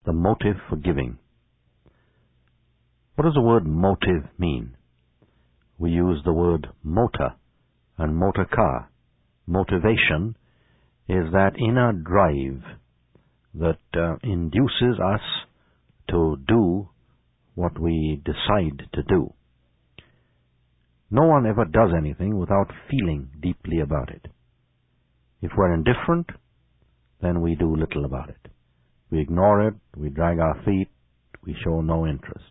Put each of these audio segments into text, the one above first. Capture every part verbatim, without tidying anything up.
the motive for giving. What does the word motive mean? We use the word motor and motor car. Motivation is that inner drive that uh, induces us to do what we decide to do. No one ever does anything without feeling deeply about it. If we're indifferent, then we do little about it. We ignore it, we drag our feet, we show no interest.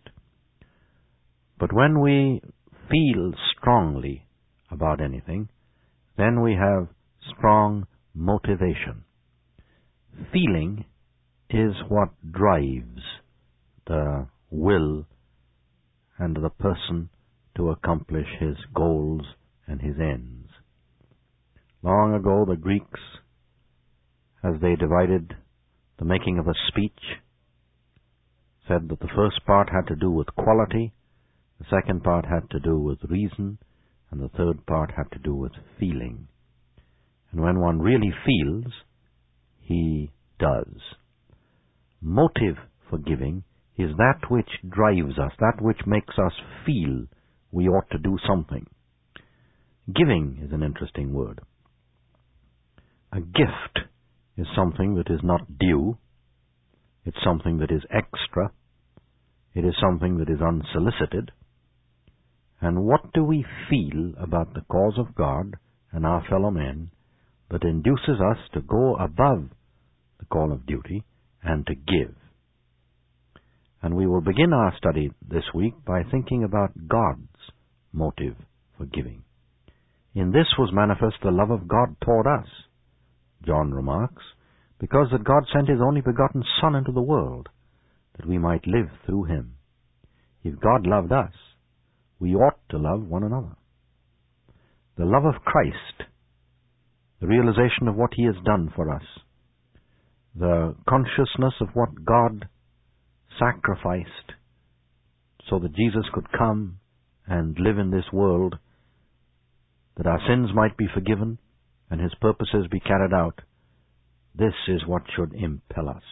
But when we feel strongly about anything, then we have strong motivation. Feeling is what drives the will and the person to accomplish his goals and his ends. Long ago, the Greeks, as they divided the making of a speech, said that the first part had to do with quality, the second part had to do with reason, and the third part had to do with feeling. And when one really feels, he does. Motive for giving is that which drives us, that which makes us feel we ought to do something. Giving is an interesting word. A gift is something that is not due. It's something that is extra. It is something that is unsolicited. And what do we feel about the cause of God and our fellow men that induces us to go above the call of duty and to give? And we will begin our study this week by thinking about God's motive for giving. In this was manifest the love of God toward us, John remarks, because that God sent His only begotten Son into the world, that we might live through Him. If God loved us, we ought to love one another. The love of Christ, the realization of what He has done for us, the consciousness of what God sacrificed so that Jesus could come and live in this world, that our sins might be forgiven and His purposes be carried out, this is what should impel us.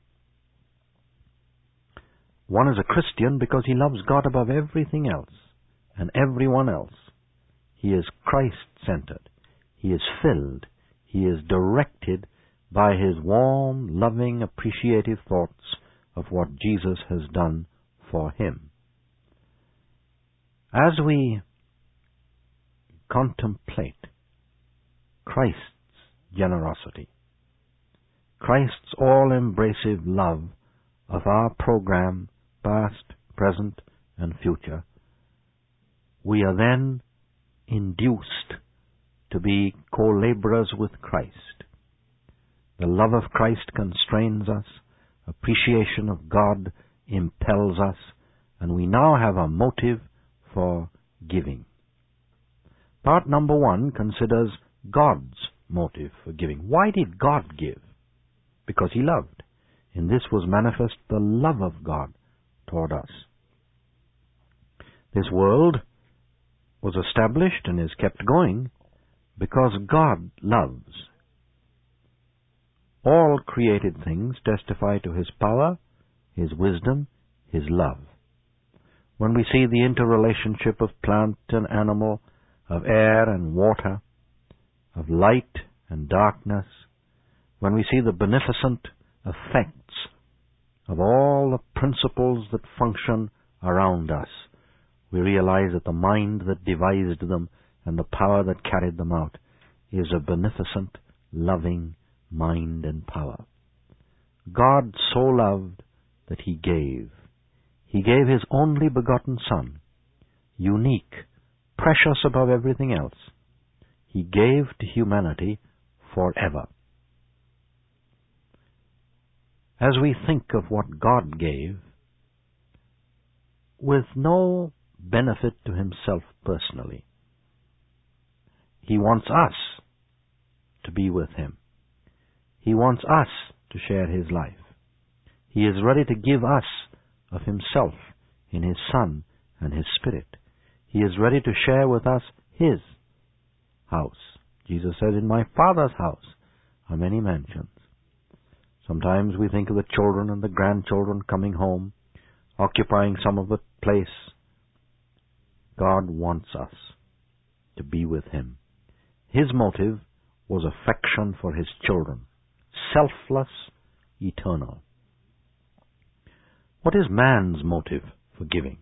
One is a Christian because he loves God above everything else and everyone else. He is Christ-centered. He is filled. He is directed by his warm, loving, appreciative thoughts of what Jesus has done for him. As we contemplate Christ's generosity, Christ's all-embracive love of our program, past, present, and future, we are then induced to be co-laborers with Christ. The love of Christ constrains us, appreciation of God impels us, and we now have a motive for giving. Part number one considers God's motive for giving. Why did God give? Because He loved. In this was manifest the love of God toward us. This world was established and is kept going because God loves. All created things testify to His power, His wisdom, His love. When we see the interrelationship of plant and animal, of air and water, of light and darkness, when we see the beneficent effects of all the principles that function around us, we realize that the mind that devised them and the power that carried them out is a beneficent, loving mind and power. God so loved that He gave. He gave His only begotten Son, unique, precious above everything else. He gave to humanity forever. As we think of what God gave, with no benefit to Himself personally, He wants us to be with Him. He wants us to share His life. He is ready to give us of Himself in His Son and His Spirit. He is ready to share with us His house. Jesus said, "In my Father's house are many mansions." Sometimes we think of the children and the grandchildren coming home, occupying some of the place. God wants us to be with Him. His motive was affection for His children, selfless, eternal. What is man's motive for giving?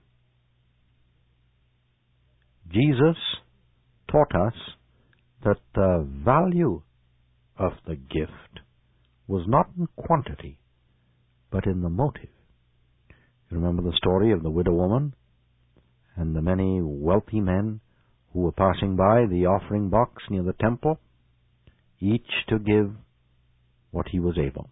Jesus taught us that the value of the gift was not in quantity, but in the motive. You remember the story of the widow woman and the many wealthy men who were passing by the offering box near the temple, each to give what he was able.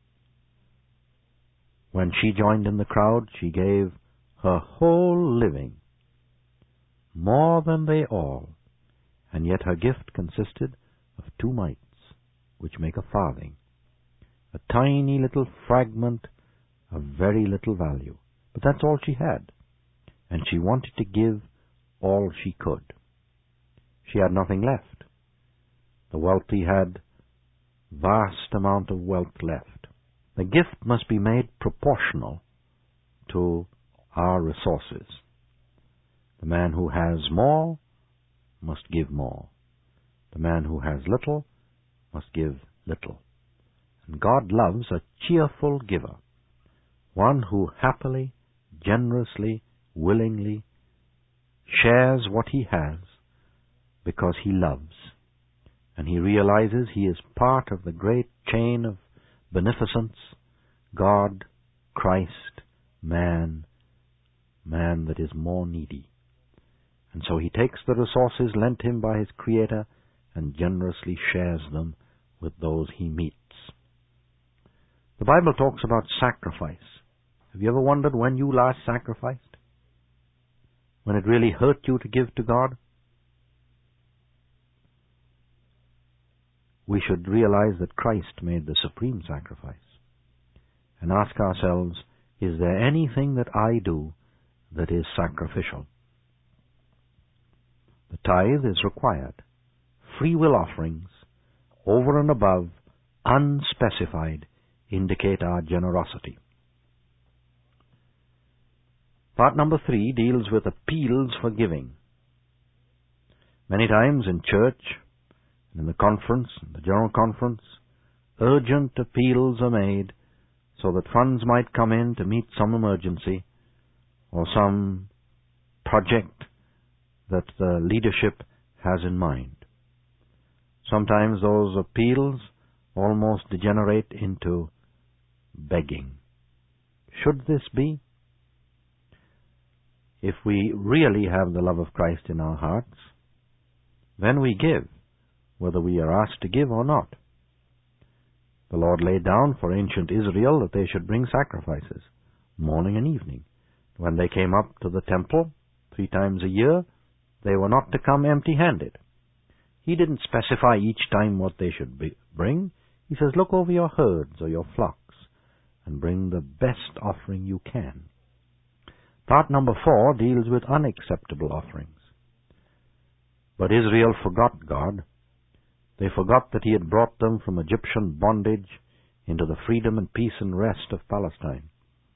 When she joined in the crowd, she gave her whole living, more than they all, and yet her gift consisted of two mites, which make a farthing, a tiny little fragment of very little value. But that's all she had, and she wanted to give all she could. She had nothing left. The wealthy had vast amount of wealth left. The gift must be made proportional to our resources. The man who has more must give more. The man who has little must give little. And God loves a cheerful giver, one who happily, generously, willingly shares what he has because he loves, and he realizes he is part of the great chain of beneficence, God, Christ, man, man that is more needy. And so he takes the resources lent him by his Creator and generously shares them with those he meets. The Bible talks about sacrifice. Have you ever wondered when you last sacrificed? When it really hurt you to give to God? We should realize that Christ made the supreme sacrifice and ask ourselves, is there anything that I do that is sacrificial? The tithe is required. Free will offerings, over and above, unspecified, indicate our generosity. Part number three deals with appeals for giving. Many times in church, in the conference, in the general conference, urgent appeals are made so that funds might come in to meet some emergency or some project that the leadership has in mind. Sometimes those appeals almost degenerate into begging. Should this be? If we really have the love of Christ in our hearts, then we give, whether we are asked to give or not. The Lord laid down for ancient Israel that they should bring sacrifices, morning and evening. When they came up to the temple three times a year, they were not to come empty-handed. He didn't specify each time what they should be, bring. He says, look over your herds or your flocks and bring the best offering you can. Part number four deals with unacceptable offerings. But Israel forgot God. They forgot that He had brought them from Egyptian bondage into the freedom and peace and rest of Palestine.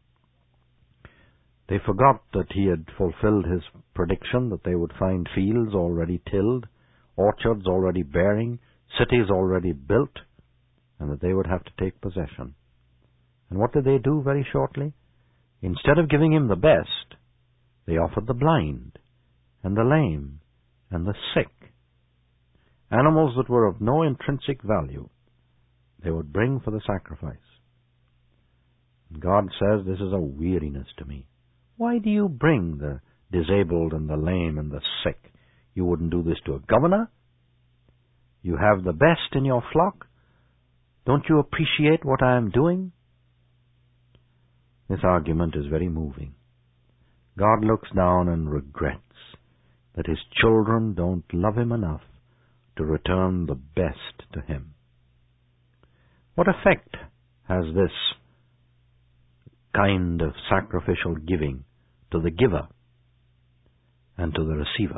They forgot that He had fulfilled His prediction that they would find fields already tilled, orchards already bearing, cities already built, and that they would have to take possession. And what did they do very shortly? Instead of giving Him the best, they offered the blind, and the lame, and the sick, animals that were of no intrinsic value, they would bring for the sacrifice. And God says, this is a weariness to me. Why do you bring the disabled and the lame and the sick? You wouldn't do this to a governor? You have the best in your flock? Don't you appreciate what I am doing? This argument is very moving. God looks down and regrets that His children don't love Him enough to return the best to Him. What effect has this kind of sacrificial giving to the giver and to the receiver?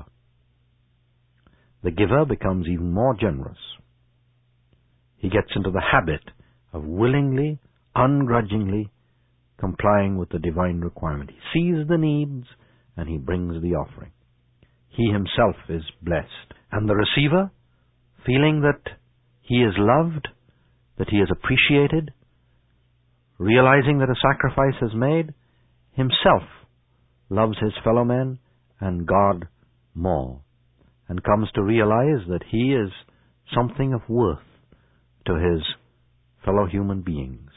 The giver becomes even more generous. He gets into the habit of willingly, ungrudgingly complying with the divine requirement. He sees the needs and he brings the offering. He himself is blessed. And the receiver, feeling that he is loved, that he is appreciated, realizing that a sacrifice is made, himself loves his fellow men and God more, and comes to realize that he is something of worth to his fellow human beings.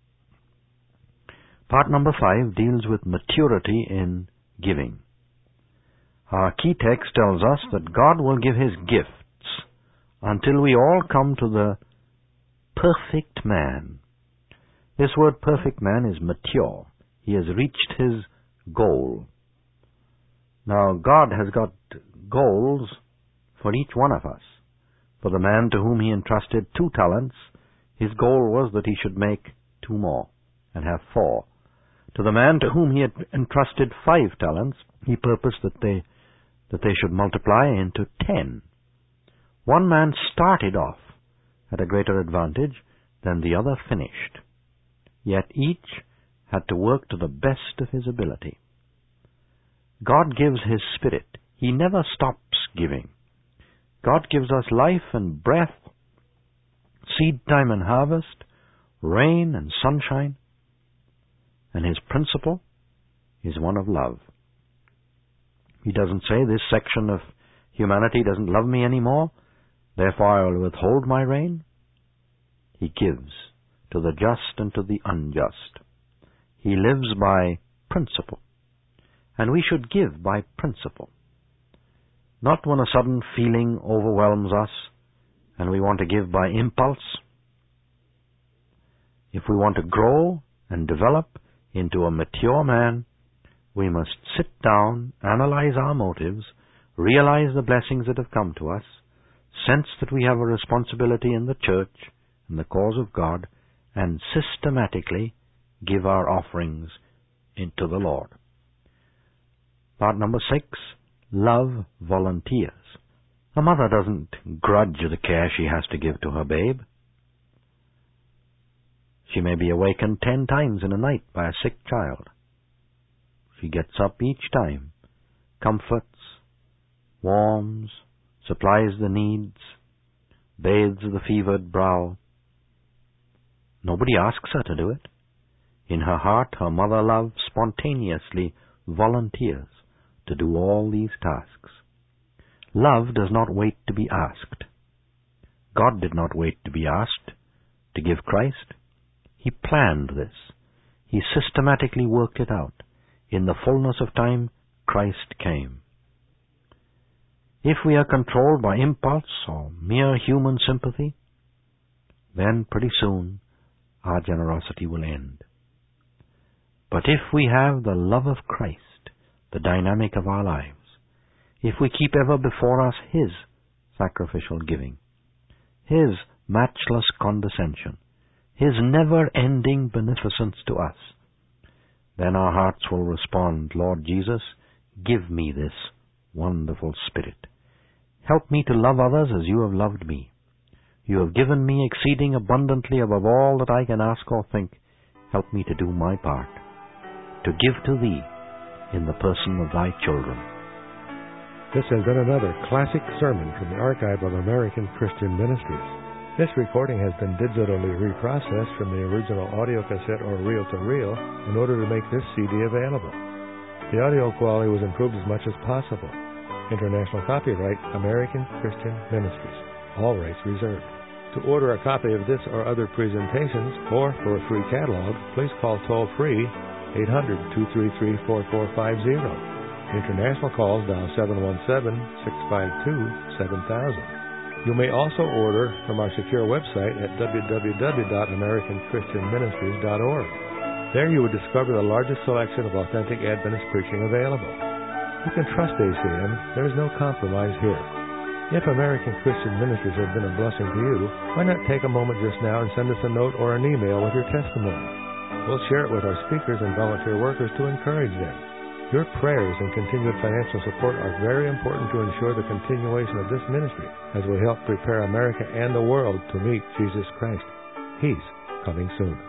Part number five deals with maturity in giving. Our key text tells us that God will give his gifts until we all come to the perfect man. This word perfect man is mature. He has reached his goal. Now, God has got goals for each one of us. For the man to whom he entrusted two talents, his goal was that he should make two more and have four. To the man to whom he had entrusted five talents, he purposed that they that they should multiply into ten. One man started off at a greater advantage than the other finished. Yet each had to work to the best of his ability. God gives his Spirit. He never stops giving. God gives us life and breath, seed time and harvest, rain and sunshine, and his principle is one of love. He doesn't say this section of humanity doesn't love me anymore, therefore I will withhold my rain. He gives to the just and to the unjust. He lives by principle, and we should give by principle. Not when a sudden feeling overwhelms us and we want to give by impulse. If we want to grow and develop into a mature man, we must sit down, analyze our motives, realize the blessings that have come to us, sense that we have a responsibility in the church, in the cause of God, and systematically give our offerings into the Lord. Part number six, love volunteers. A mother doesn't grudge the care she has to give to her babe. She may be awakened ten times in a night by a sick child. She gets up each time, comforts, warms, supplies the needs, bathes the fevered brow. Nobody asks her to do it. In her heart, her mother love spontaneously volunteers to do all these tasks. Love does not wait to be asked. God did not wait to be asked to give Christ. He planned this. He systematically worked it out. In the fullness of time, Christ came. If we are controlled by impulse or mere human sympathy, then pretty soon our generosity will end. But if we have the love of Christ, the dynamic of our lives, if we keep ever before us his sacrificial giving, his matchless condescension, his never-ending beneficence to us, then our hearts will respond, Lord Jesus, give me this wonderful Spirit. Help me to love others as you have loved me. You have given me exceeding abundantly above all that I can ask or think. Help me to do my part, to give to thee in the person of thy children. This has been another classic sermon from the Archive of American Christian Ministries. This recording has been digitally reprocessed from the original audio cassette or reel-to-reel in order to make this C D available. The audio quality was improved as much as possible. International copyright, American Christian Ministries. All rights reserved. To order a copy of this or other presentations, or for a free catalog, please call toll-free eight hundred, two three three, four four five zero. International calls dial seven one seven, six five two, seven thousand. You may also order from our secure website at w w w dot american christian ministries dot org. There you would discover the largest selection of authentic Adventist preaching available. You can trust A C M. There is no compromise here. If American Christian Ministries has been a blessing to you, why not take a moment just now and send us a note or an email with your testimony? We'll share it with our speakers and volunteer workers to encourage them. Your prayers and continued financial support are very important to ensure the continuation of this ministry as we help prepare America and the world to meet Jesus Christ. He's coming soon.